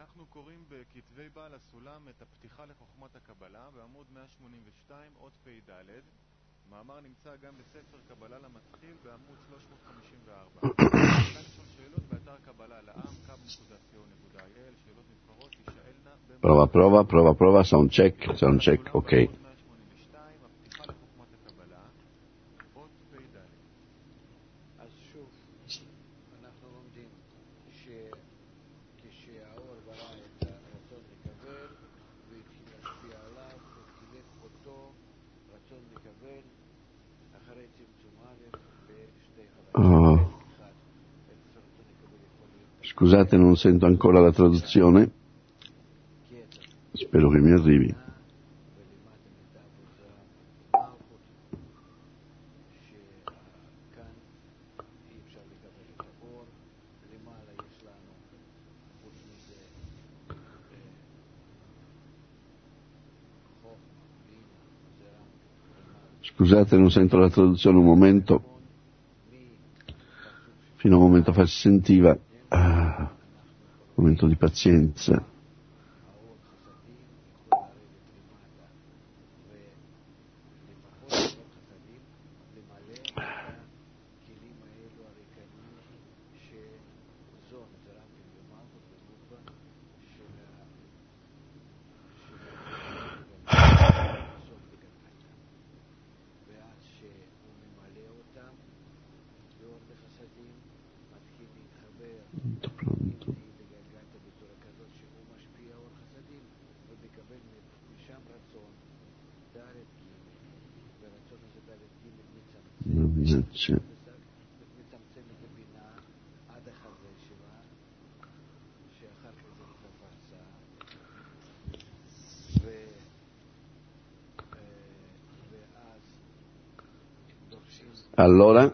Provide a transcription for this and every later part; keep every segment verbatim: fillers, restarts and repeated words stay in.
אנחנו קוראים בכתבי בעל הסולם את הפתיחה לחוכמת הקבלה בעמוד מאה שמונים ושתיים עוד פ"ד. מאמר נמצא גם בספר קבלה למתחיל בעמוד שלוש מאות חמישים וארבע. כאן יש שאלות באתר קבלה לעם קו נקודה co נקודה il. שאלות נבחרות תשאלנה prova prova prova prova sound check sound check ok. מאה שמונים ושתיים הפתיחה לחוכמת הקבלה עוד פ"ד. אז שוב אנחנו לומדים שכשהאור ברא את הרצון לקבל והתחיל להשפיע עליו וחילק אותו רצון לקבל אחרי צמצום א' בשתי חלקים. Scusate, non sento ancora la traduzione, spero che mi arrivi. Scusate, non sento la traduzione un momento, fino a un momento fa si sentiva, ah, un momento di pazienza. Allora,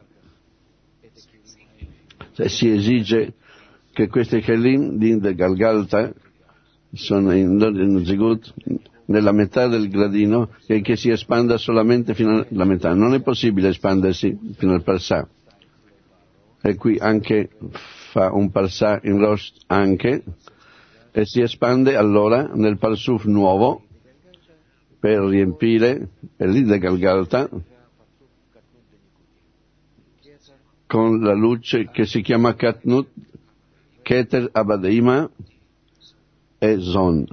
se si esige che questi Kelim di Galgalta sono in, in Zigut, nella metà del gradino, e che si espanda solamente fino alla metà. Non è possibile espandersi fino al Parsà. E qui anche fa un Parsà in Rosh anche, e si espande allora nel Parsuf nuovo per riempire l'Ide Galgalta con la luce che si chiama Katnut, Keter Abadeima e Zon.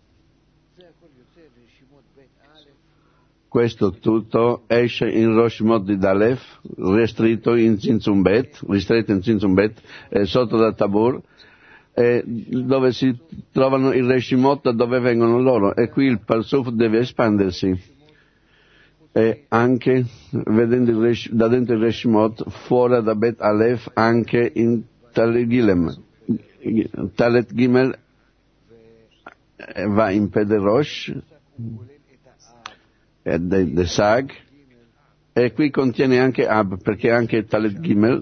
Questo tutto esce in Rosh Mod di Alef, ristretto in Tzimtzum Bet, ristretto in Tzimtzum Bet, eh, sotto da Tabur, eh, dove si trovano i Reshimot, da dove vengono loro, e qui il Parsuf deve espandersi. E anche vedendo il resh, da dentro il Reshimot, fuori da Bet Alef, anche in Talet Gilem. Talet Gimel va in Pederosh, e de, de Sag, e qui contiene anche Ab, perché anche Talet Gimel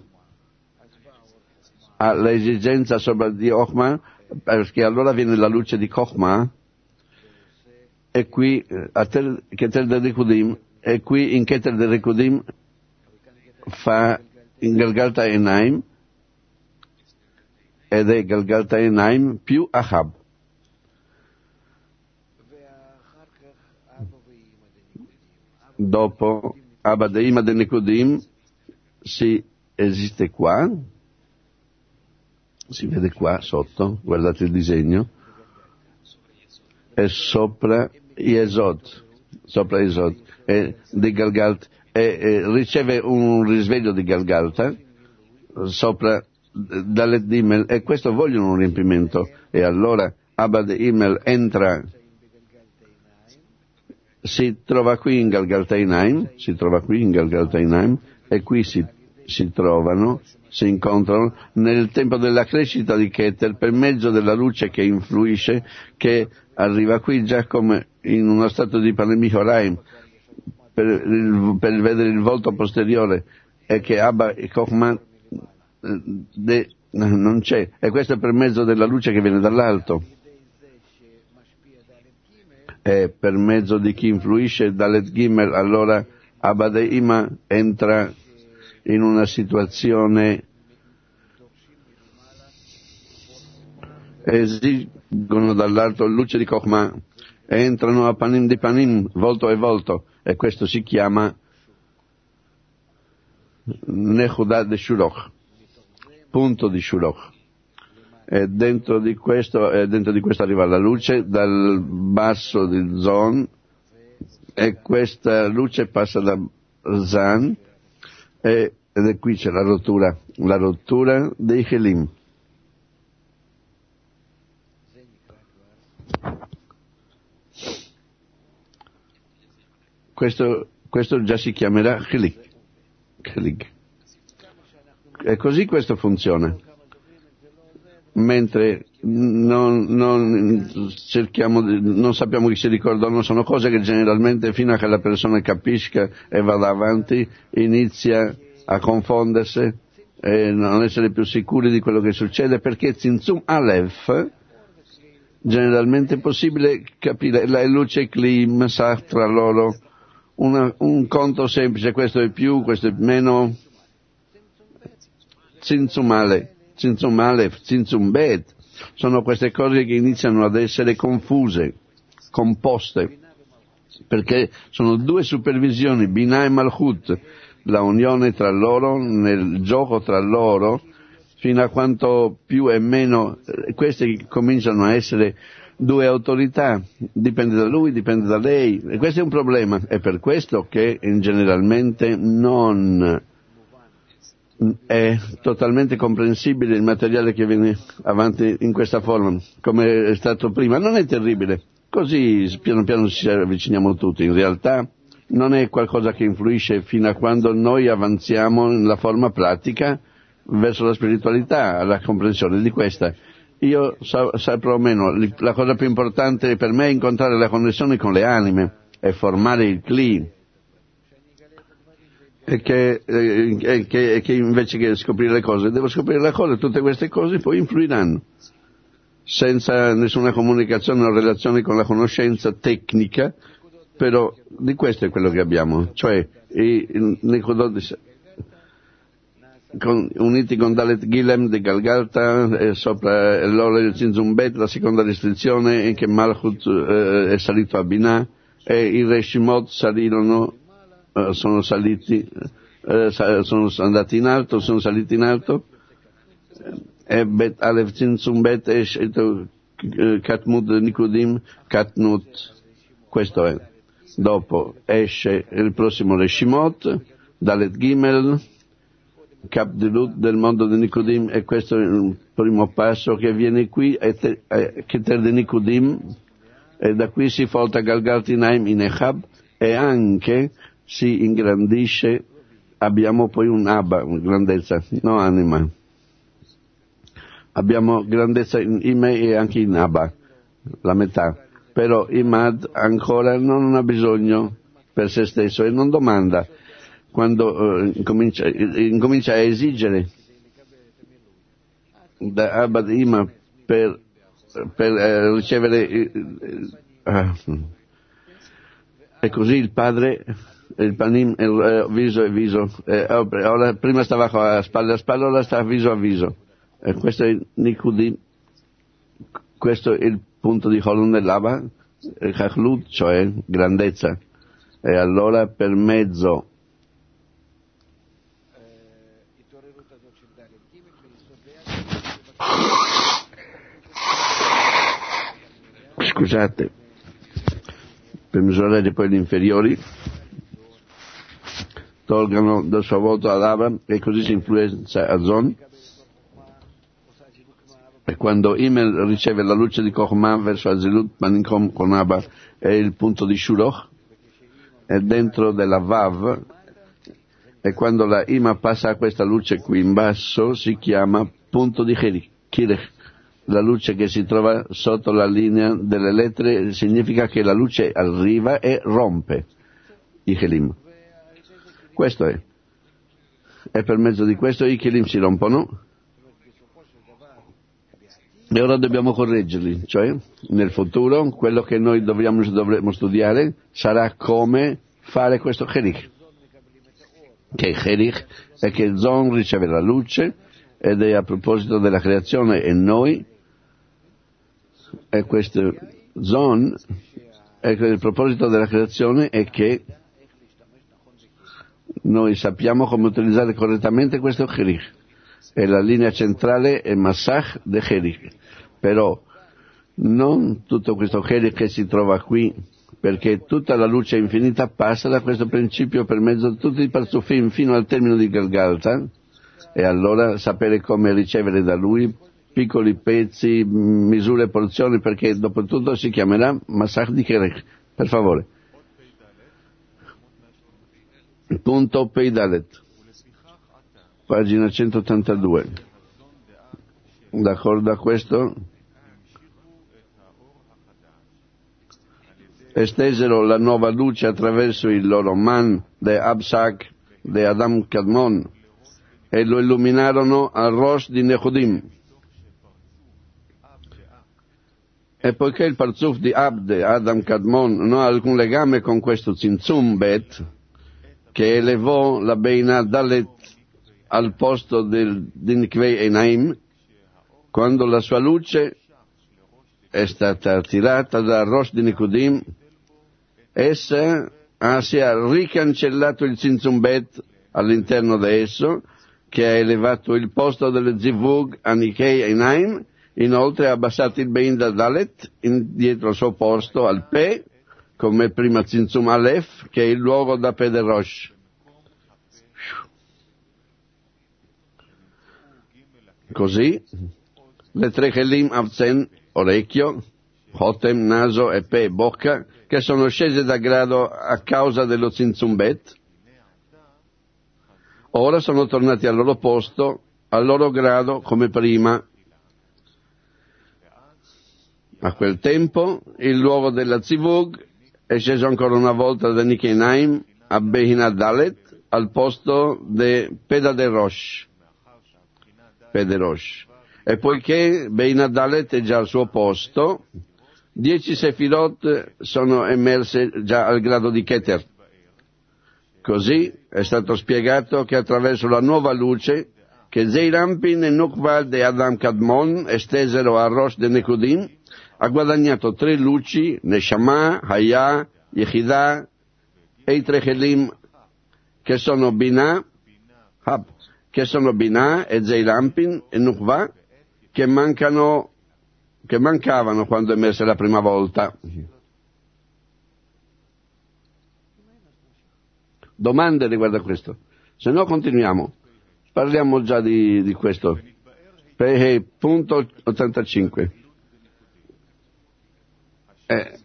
ha l'esigenza sopra di Ochma, perché allora viene la luce di Chochma, e qui a Tel, Keter de Rikudim, e qui in Keter de Rikudim fa in Galgalta Enaim, ed è Galgalta Enaim più Ahab. Dopo Abba Deima de Nikodim si esiste qua, si vede qua sotto, guardate il disegno, è sopra Yesod, sopra Yesod, e di Galgalta, e, e riceve un risveglio di Galgalta sopra Dalet Dimel, e questo vogliono un riempimento, e allora Abba Deimel entra, si trova qui in Galgalta Enaim, si trova qui in Galgalta Enaim, e qui si, si trovano, si incontrano nel tempo della crescita di Keter, per mezzo della luce che influisce, che arriva qui già come in uno stato di Panemihoraim, per, il, per vedere il volto posteriore, e che Abba e Chochma de, non c'è, e questo è per mezzo della luce che viene dall'alto. E per mezzo di chi influisce Dalet Gimel, allora Abba Deima entra in una situazione esigono dall'alto luce di Chokhmah, entrano a panim di panim, volto e volto, e questo si chiama Nechudah de Shuloch, punto di Shuloch. E dentro di questo, e dentro di questo arriva la luce dal basso di Zon, e questa luce passa da Zan, e, ed è qui c'è la rottura, la rottura dei Chelim. Questo, questo già si chiamerà Chelik. Chelik. E così questo funziona. Mentre non, non cerchiamo di, non sappiamo chi si ricordano, sono cose che generalmente fino a che la persona capisca e vada avanti inizia a confondersi e non essere più sicuri di quello che succede, perché Tzimtzum Aleph generalmente è possibile capire la luce Klim sa tra loro una, un conto semplice, questo è più, questo è meno. Tzimtzum Aleph, Tzimtzum Aleph, Tzimtzum Bet sono queste cose che iniziano ad essere confuse, composte, perché sono due supervisioni, Binah e Malchut, la unione tra loro, nel gioco tra loro, fino a quanto più e meno, queste cominciano a essere due autorità, dipende da lui, dipende da lei, e questo è un problema, è per questo che generalmente non è totalmente comprensibile il materiale che viene avanti in questa forma, come è stato prima. Non è terribile, così piano piano ci avviciniamo tutti. In realtà non è qualcosa che influisce fino a quando noi avanziamo nella forma pratica verso la spiritualità, alla comprensione di questa. Io so, saprò meno, la cosa più importante per me è incontrare la connessione con le anime e formare il Kli. E che, eh, che, che invece che scoprire le cose, devo scoprire le cose, tutte queste cose poi influiranno, senza nessuna comunicazione o relazione con la conoscenza tecnica, però di questo è quello che abbiamo, cioè i, i Nekodot con, uniti con Dalet Gilem di Galgalta, e sopra l'Ola del Tzimtzum Bet, la seconda restrizione è che Malchut eh, è salito a Binah, e i Reshimot salirono sono saliti, eh, sono andati in alto, sono saliti in alto, e Bet Alef Tzimtzum Bet Esh Katmut Nikudim Katnut, questo è. Dopo esce il prossimo Reshimot, Dalet Gimel, Kapdilut del mondo di Nikudim, e questo è il primo passo che viene qui, Keter di Nikudim, e da qui si volta Galgaltinaim in Echab, e anche si ingrandisce, abbiamo poi un Abba, grandezza, no anima. Abbiamo grandezza in Ime e anche in Abba, la metà. Però Imad ancora non ha bisogno per se stesso e non domanda. Quando eh, incomincia, incomincia a esigere da Abba di Ima per, per eh, ricevere eh, eh, e così il padre, il panim, il eh, viso e viso, eh, ora, prima stava a spalle a spalle, ora sta viso a viso, e questo è il Nikudim, questo è il punto di Holon dell'Abba, il Chachlut, cioè grandezza, e allora per mezzo scusate, per misurare poi gli inferiori, tolgano dal suo voto ad Abba, e così si influenza a Zon, e quando Imel riceve la luce di Chokhmah verso Azilut, Maninkom con Abba è il punto di Shuloch, è dentro della Vav, e quando la Ima passa a questa luce qui in basso si chiama punto di Kirech. La luce che si trova sotto la linea delle lettere significa che la luce arriva e rompe i Chelim. Questo è. E per mezzo di questo i Chelim si rompono, e ora dobbiamo correggerli, cioè nel futuro quello che noi dobbiamo, dovremo studiare sarà come fare questo Cherich. Che Cherich è che Zon riceve la luce, ed è a proposito della creazione, e noi e questo zon, ecco, il proposito della creazione è che noi sappiamo come utilizzare correttamente questo Cherich, e la linea centrale è Masach de Cherich, però non tutto questo Cherich che si trova qui, perché tutta la luce infinita passa da questo principio per mezzo di tutti i parzufim fino al termine di Galgalta, e allora sapere come ricevere da lui piccoli pezzi, misure, porzioni, perché dopo tutto si chiamerà Masach di Cherich. Per favore. Punto Peidalet, pagina centottantadue. D'accordo a questo? Estesero la nuova luce attraverso il loro man de Absak de Adam Kadmon e lo illuminarono al Rosh di Nehudim. E poiché il parzuf di Abde, Adam Kadmon, non ha alcun legame con questo Tzimtzum Bet, che elevò la Beina Dalet al posto del Dinkvei Einaim, quando la sua luce è stata tirata dal Rosh di Nehudim, essa ha, si è ricancellato il Tzimtzum Bet all'interno di esso, che ha elevato il posto delle Zivug a Nikei Einaim. Inoltre ha abbassato il Bein da Dalet dietro al suo posto al Pe, come prima Tzimtzum Aleph, che è il luogo da Pe de Rosh. Così le tre Chelim Avzen, orecchio, Hotem, naso e Pe, bocca, che sono scese da grado a causa dello Tzimtzum Bet, ora sono tornati al loro posto, al loro grado come prima. A quel tempo il luogo della Zivug è sceso ancora una volta da Nikenaim a Behina Dalet al posto de Peda de Rosh. Pede Rosh. E poiché Behina Dalet è già al suo posto, dieci Sefirot sono emerse già al grado di Keter. Così è stato spiegato che attraverso la nuova luce che Zeirampin e Nukva de Adam Kadmon estesero a Rosh de Nekudim, ha guadagnato tre luci, Neshama, Hayah, Yechidah e i tre Chelim, che sono Binah, Hab, che sono Binah e Zeirampin e Nukva, che mancano, che mancavano quando è emerse la prima volta. Domande riguardo a questo? Se no continuiamo. Parliamo già di, di questo. Pehe, punto ottantacinque. Eh,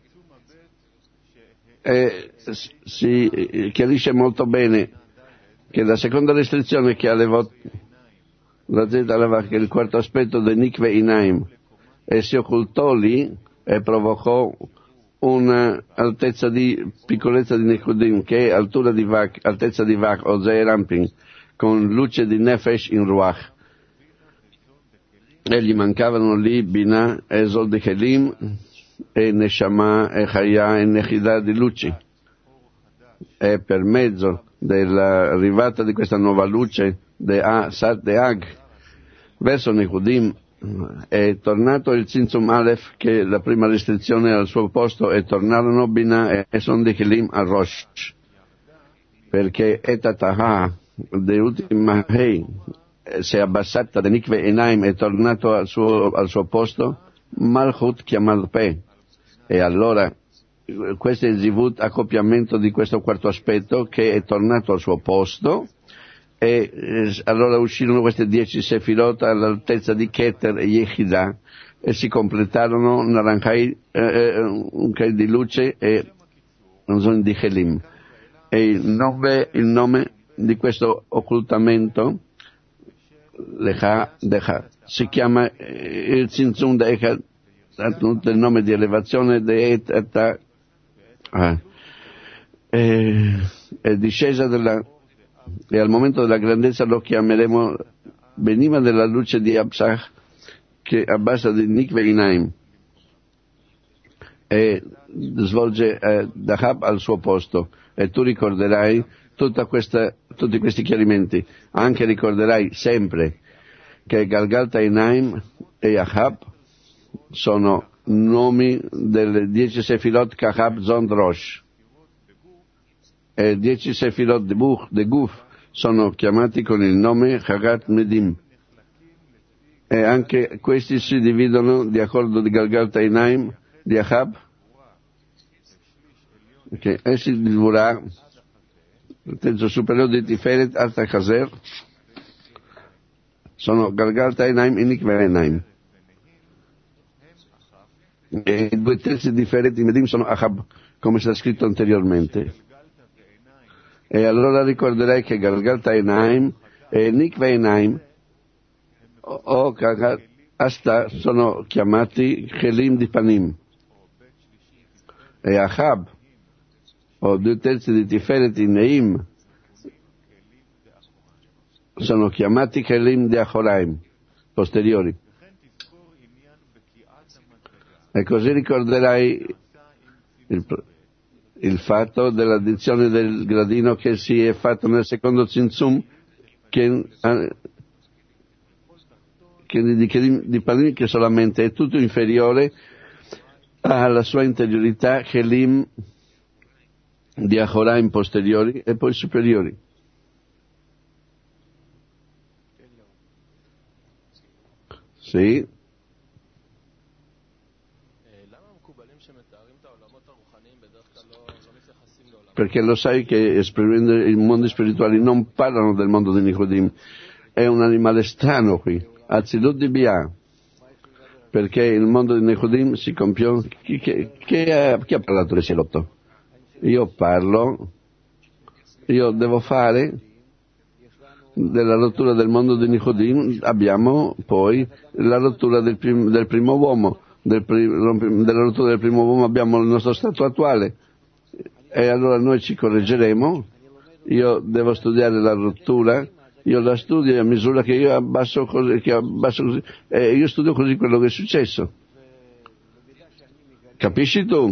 eh, si chiarisce molto bene che la seconda restrizione che ha levato la Z che è il quarto aspetto del Nikve Inaim, e si occultò lì e provocò un'altezza di piccolezza di Nekudim, che è altura di Vak, altezza di Vak o Zeirampin, con luce di Nefesh in Ruach. E gli mancavano lì Binah e Zol de Kelim e Neshama e Hayah e Nechidah di luci. E per mezzo dell'arrivata di questa nuova luce de A, Sat de Ag verso Nekudim è tornato il Tzimtzum Aleph, che la prima restrizione al suo posto, e tornarono Binah e Son de Kelim a Rosh, perché Etataha de ultima Hei si è abbassata da Nikve Enaim, è tornato al suo, al suo posto Malchut chiamato Pe, e allora questo è il Zivut, accoppiamento di questo quarto aspetto, che è tornato al suo posto, e eh, allora uscirono queste dieci Sefirot all'altezza di Keter e Yechidah, e si completarono Naranjai, eh, un Kai di luce e un Zon di Chelim. E il nome, il nome di questo occultamento, Lecha Decha, si chiama eh, il Tzimtzum de Echad, il nome di elevazione de Etata, ah, è, è discesa della, e al momento della grandezza lo chiameremo, veniva della luce di Absach, che abbassa di Nikve Inaim, e svolge eh, Dahab al suo posto, e tu ricorderai tutta questa, tutti questi chiarimenti. Anche ricorderai sempre che Galgalta Inaim e Ahab sono nomi delle dieci Sefirot Kahab Zond Rosh. E dieci Sefirot de Buch, de Guf, sono chiamati con il nome Chagat Medim. E anche questi si dividono di accordo di Galgal Tainaim, di Ahab, che essi di Dvorah, il terzo superiore di Tiferet, Alta Chazer, sono Galgal Tainaim e Nikvenaim. E i due terzi differenti Medim sono Ahab, come sta scritto anteriormente. E allora ricorderai che Galgal Tainaim e Nikvenaim o Asta sono chiamati Chelim di Panim. E Ahab, o due terzi di Tiferet in Neim, sono chiamati Chelim di Achoraim, posteriori. E così ricorderai il, il fatto dell'addizione del gradino che si è fatto nel secondo Tzimtzum, che, che di, di, di Panim, che solamente è tutto inferiore alla sua interiorità, Chelim di Achoraim posteriori e poi superiori. Sì. Perché lo sai che esprimendo i mondi spirituali non parlano del mondo di Nicodim. È un animale strano qui, Azilut di Bia, perché il mondo di Nicodim si compiò. Chi, chi, chi, ha, chi ha parlato di Silotto? Io parlo, io devo fare della rottura del mondo di Nicodim, abbiamo poi la rottura del, prim, del primo uomo, del prim, della rottura del primo uomo abbiamo il nostro stato attuale. E allora noi ci correggeremo. Io devo studiare la rottura, io la studio a misura che io abbasso così, che abbasso così, e io studio così quello che è successo. Capisci tu?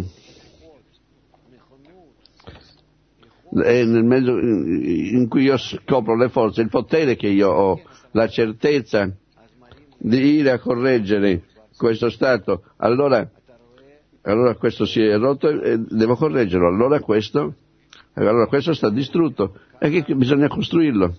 E nel mezzo in cui io scopro le forze, il potere che io ho, la certezza di ir a correggere questo stato, allora allora questo si è rotto e devo correggerlo, allora questo, allora questo sta distrutto e che bisogna costruirlo.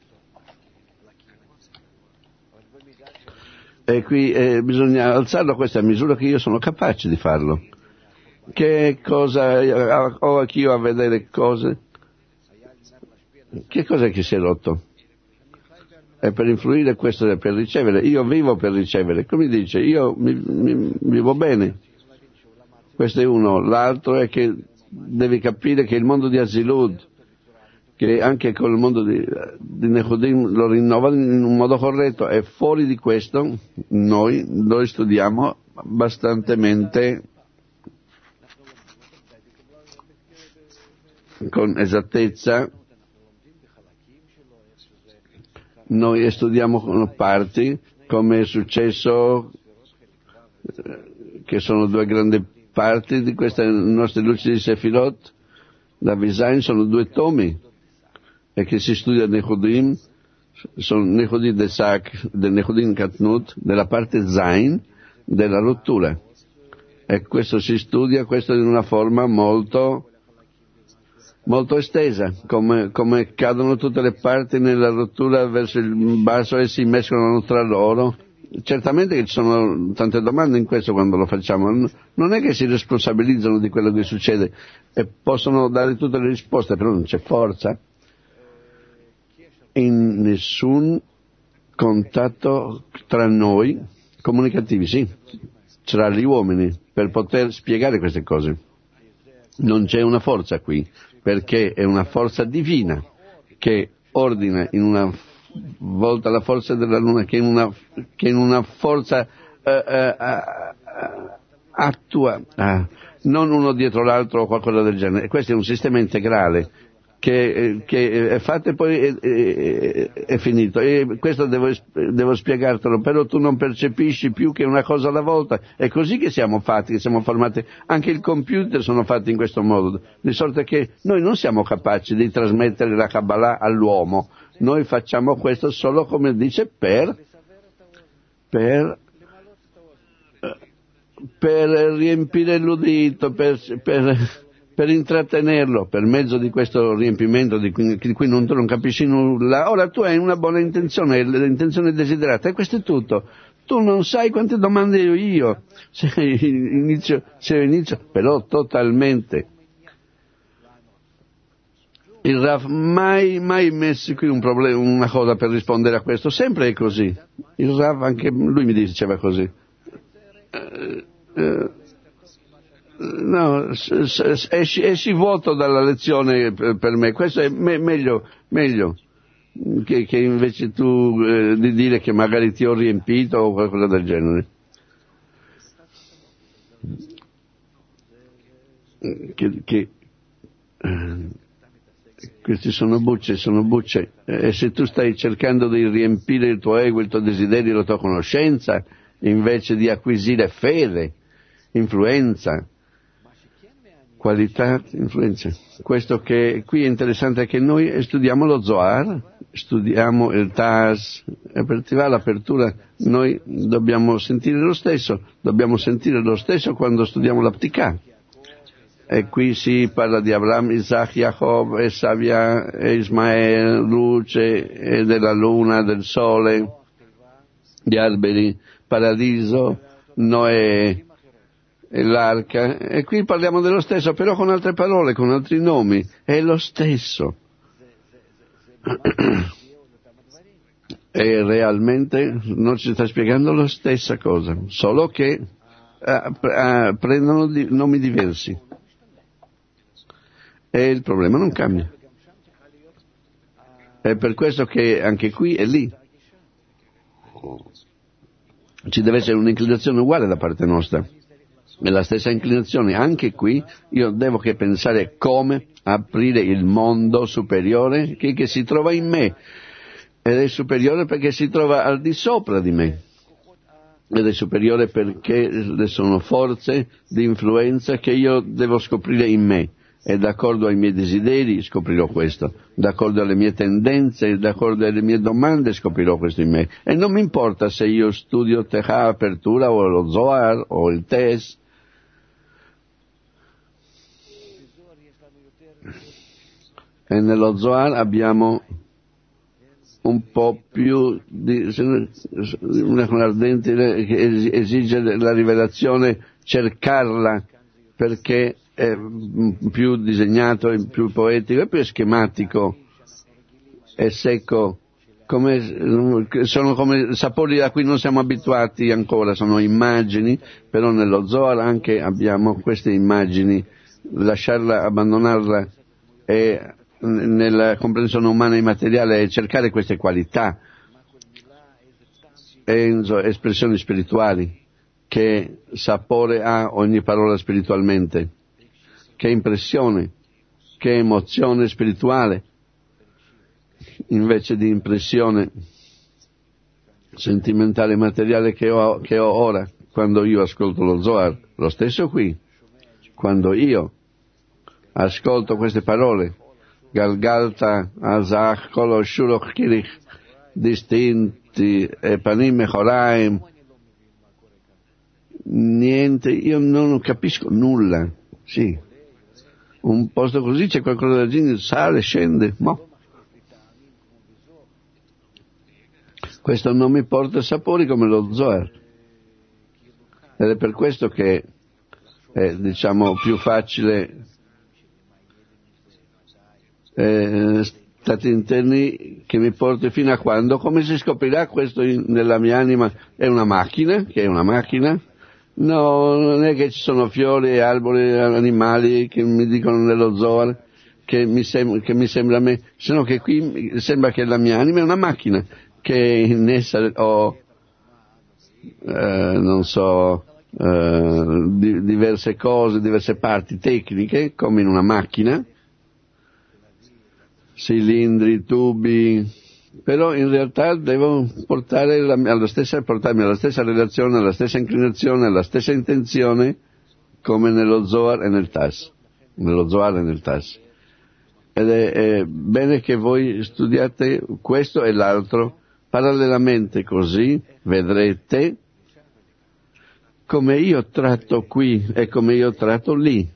E qui eh, bisogna alzarlo a questa misura che io sono capace di farlo. Che cosa ho anch'io a vedere cose? Che cos'è che si è rotto? È per influire, questo è per ricevere. Io vivo per ricevere, come dice, io mi, mi, vivo bene. Questo è uno. L'altro è che devi capire che il mondo di Azilud, che anche con il mondo di, di Nehudim lo rinnova in un modo corretto, e fuori di questo noi lo studiamo abbastantemente con esattezza. Noi studiamo con parti, come è successo, che sono due grandi parti di queste nostre luci di Sefirot, da Visain sono due tomi, e che si studia Nehudim, sono Nehudim de Sak, del Nehudim Katnut, della parte Zain, della rottura. E questo si studia, questo in una forma molto, molto estesa, come, come cadono tutte le parti nella rottura verso il basso e si mescolano tra loro. Certamente che ci sono tante domande in questo quando lo facciamo, non è che si responsabilizzano di quello che succede e possono dare tutte le risposte, però non c'è forza in nessun contatto tra noi, comunicativi, sì, tra gli uomini, per poter spiegare queste cose. Non c'è una forza qui, perché è una forza divina che ordina in una volta la forza della luna, che in una, che in una forza uh, uh, uh, attua, uh, non uno dietro l'altro o qualcosa del genere. Questo è un sistema integrale che, che è fatto e poi è, è, è finito. E questo devo, devo spiegartelo, però tu non percepisci più che una cosa alla volta. È così che siamo fatti, che siamo formati. Anche i computer sono fatti in questo modo, di sorta che noi non siamo capaci di trasmettere la Kabbalah all'uomo. Noi facciamo questo solo, come dice, per, per per riempire l'udito, per, per, per intrattenerlo, per mezzo di questo riempimento di cui, di cui non, tu non capisci nulla. Ora tu hai una buona intenzione, l'intenzione desiderata, e questo è tutto. Tu non sai quante domande ho io, se inizio, se inizio, però totalmente. Il Rav mai, mai messo qui un problema, una cosa per rispondere a questo, sempre è così. Il Rav anche lui mi diceva così. Uh, uh, no, esci, esci vuoto dalla lezione per, per me, questo è me, meglio, meglio che, che invece tu eh, di dire che magari ti ho riempito o qualcosa del genere. Che, che eh, questi sono bucce, sono bucce, e se tu stai cercando di riempire il tuo ego, il tuo desiderio, la tua conoscenza, invece di acquisire fede, influenza, qualità, influenza. Questo che qui è interessante è che noi studiamo lo Zohar, studiamo il Tas, e per attivare l'apertura noi dobbiamo sentire lo stesso, dobbiamo sentire lo stesso quando studiamo la Ptikà. E qui si parla di Abraham, Isaac, Jacob, Esavia, Ismael, luce e della luna, del sole, di alberi, paradiso, Noè e l'arca. E qui parliamo dello stesso, però con altre parole, con altri nomi. È lo stesso. E realmente non ci sta spiegando la stessa cosa, solo che uh, uh, prendono di, nomi diversi. E il problema non cambia. È per questo che anche qui e lì ci deve essere un'inclinazione uguale da parte nostra. E la stessa inclinazione anche qui, io devo che pensare come aprire il mondo superiore che, che si trova in me. Ed è superiore perché si trova al di sopra di me. Ed è superiore perché sono forze di influenza che io devo scoprire in me. E d'accordo ai miei desideri scoprirò questo, d'accordo alle mie tendenze, d'accordo alle mie domande scoprirò questo in me. E non mi importa se io studio Tehà, Apertura o lo Zohar o il Tes. E nello Zohar abbiamo un po' più di una ardente che esige la rivelazione, cercarla, perché è più disegnato, è più poetico, è più schematico, è secco, come, sono come sapori a cui non siamo abituati ancora, sono immagini, però nello Zohar anche abbiamo queste immagini, lasciarla, abbandonarla e nella comprensione umana e immateriale è cercare queste qualità, e espressioni spirituali, che sapore ha ogni parola spiritualmente, che impressione, che emozione spirituale, invece di impressione sentimentale e materiale che ho, che ho ora, quando io ascolto lo Zohar. Lo stesso qui, quando io ascolto queste parole, Galgalta, Azach, Kolo, Shuloch, Kirich, distinti, e Panim, Mechoraim, niente, io non capisco nulla, sì. Un posto così c'è qualcosa del genere, sale, scende, mo. Questo non mi porta sapori come lo Zohar. Ed è per questo che è, diciamo, più facile eh, stati interni che mi porti fino a quando. Come si scoprirà questo in, nella mia anima? È una macchina, che è una macchina. No, non è che ci sono fiori, alberi, animali che mi dicono nello Zohar che mi, sem- che mi sembra a me, sino che qui sembra che la mia anima è una macchina, che in essa ho, eh, non so, eh, di- diverse cose, diverse parti tecniche, come in una macchina, cilindri, tubi, però in realtà devo portare la, alla stessa, portarmi alla stessa relazione, alla stessa inclinazione, alla stessa intenzione come nello Zohar e nel Tas, nello Zohar e nel Tas. Ed è, è bene che voi studiate questo e l'altro parallelamente, così vedrete come io tratto qui e come io tratto lì,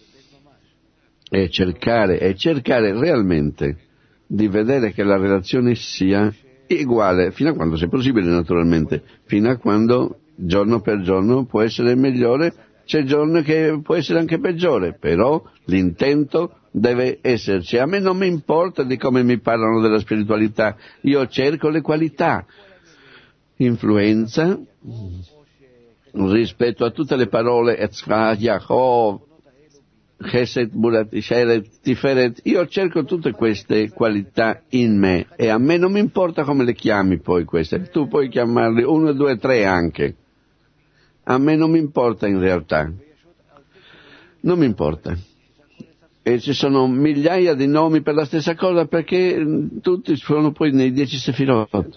e cercare, e cercare realmente di vedere che la relazione sia uguale, fino a quando sia possibile naturalmente, fino a quando giorno per giorno può essere migliore, c'è giorno che può essere anche peggiore, però l'intento deve esserci. A me non mi importa di come mi parlano della spiritualità, io cerco le qualità, influenza rispetto a tutte le parole Etzra, Yaakov, Chesed, Burat, Sheret, Tiferet. Io cerco tutte queste qualità in me e a me non mi importa come le chiami poi queste, tu puoi chiamarle uno, due, tre anche, a me non mi importa in realtà, non mi importa. E ci sono migliaia di nomi per la stessa cosa, perché tutti sono poi nei dieci Sefirot.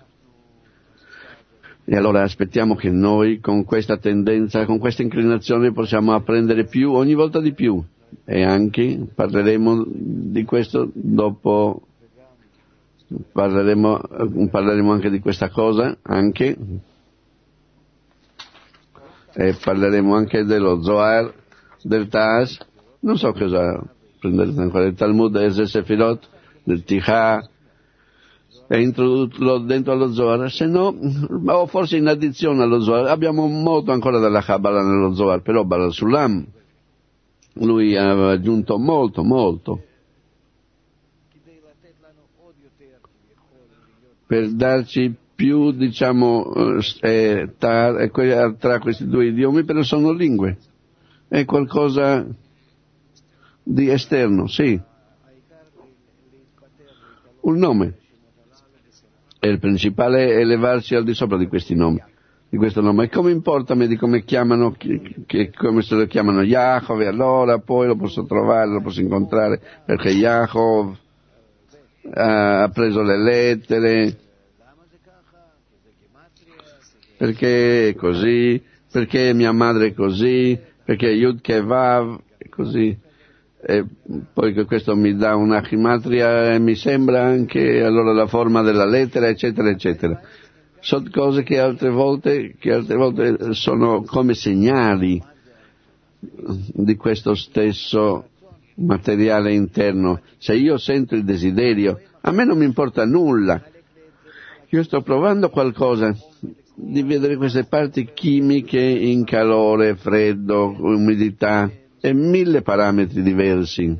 E allora aspettiamo che noi con questa tendenza, con questa inclinazione possiamo apprendere più, ogni volta di più. E anche parleremo di questo dopo, parleremo, parleremo anche di questa cosa, anche, e parleremo anche dello Zohar, del Taz, non so cosa prenderete ancora, del Talmud, del Sefirot, del Tichah, e introdurlo dentro allo Zohar, se no, o forse in addizione allo Zohar, abbiamo molto ancora della Kabbalah nello Zohar, però Baal Sulam, lui ha aggiunto molto, molto, per darci più, diciamo, eh, tra, tra questi due idiomi, però sono lingue, è qualcosa di esterno, sì, un nome. E il principale è elevarsi al di sopra di questi nomi, di questo nome. E come importa a me di come chiamano, che, che, come se lo chiamano Yaakov, e allora poi lo posso trovare, lo posso incontrare, perché Yaakov ha preso le lettere, perché è così, perché mia madre è così, perché Yud Kevav è così. E poi che questo mi dà una gematria e mi sembra anche allora la forma della lettera, eccetera eccetera. Sono cose che altre volte, che altre volte sono come segnali di questo stesso materiale interno. Se io sento il desiderio, a me non mi importa nulla, io sto provando qualcosa, di vedere queste parti chimiche in calore, freddo, umidità e mille parametri diversi,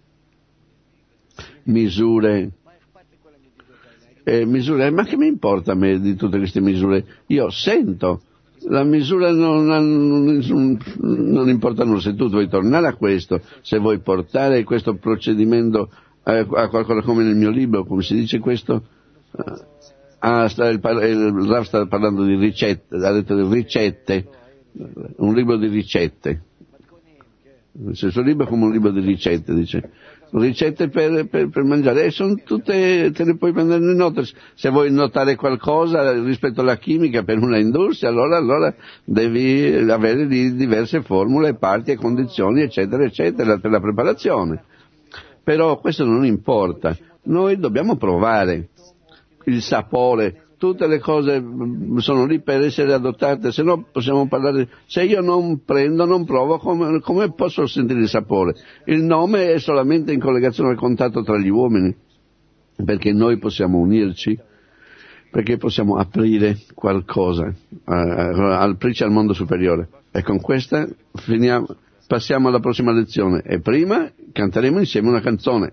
misure, eh, misure, ma che mi importa a me di tutte queste misure? Io sento, la misura non, non, non importa nulla, se tu vuoi tornare a questo, se vuoi portare questo procedimento a, a qualcosa come nel mio libro, come si dice questo? Ah, sta, il, il Rav sta parlando di ricette, ha detto di ricette, un libro di ricette. Il suo libro è come un libro di ricette, dice, ricette per, per, per mangiare, e sono tutte, te le puoi prendere in nota. Se vuoi notare qualcosa rispetto alla chimica per una industria, allora, allora devi avere di diverse formule, parti e condizioni, eccetera, eccetera, per la preparazione. Però questo non importa, noi dobbiamo provare il sapore, tutte le cose sono lì per essere adottate, se no possiamo parlare, se io non prendo, non provo, come, come posso sentire il sapore? Il nome è solamente in collegazione al contatto tra gli uomini, perché noi possiamo unirci, perché possiamo aprire qualcosa, uh, aprirci al mondo superiore. E con questa finiamo, passiamo alla prossima lezione, e prima canteremo insieme una canzone.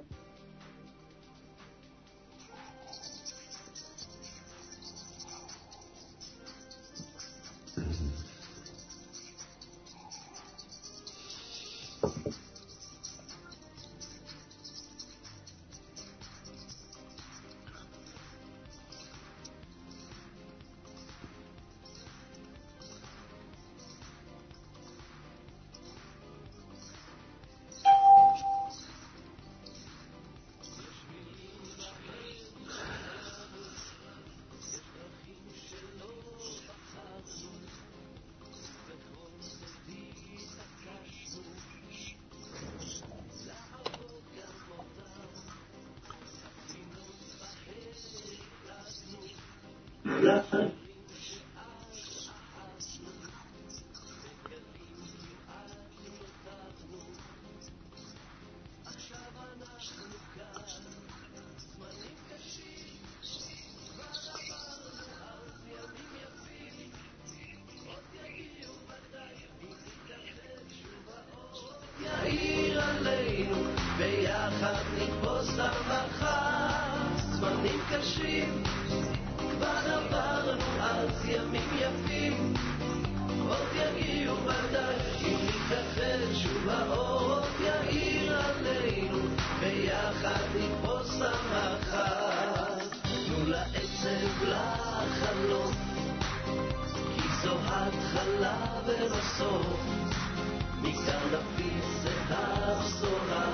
ביחד נתפוס למחר. זמנים קשים כבר עברנו אז ימים יפים עוד יגיעו ודאי אם נתאחד שוב האור עוד יאיר עלינו ביחד נתפוס למחר. תנו לעצב לחלום כי זו התחלה ובסוף מכאן נפיץ את הבשורה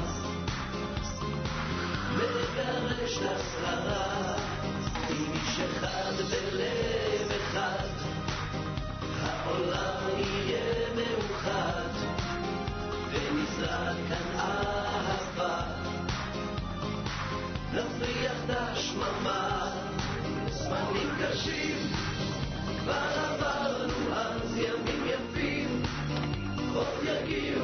וגרש לסחרה עם איש אחד בלב אחד העולם יהיה מאוחד ונזרק כאן אהבה נפריח את השממה. זמנים קשים כבר עברנו אז ימים יפים עוד יגיעו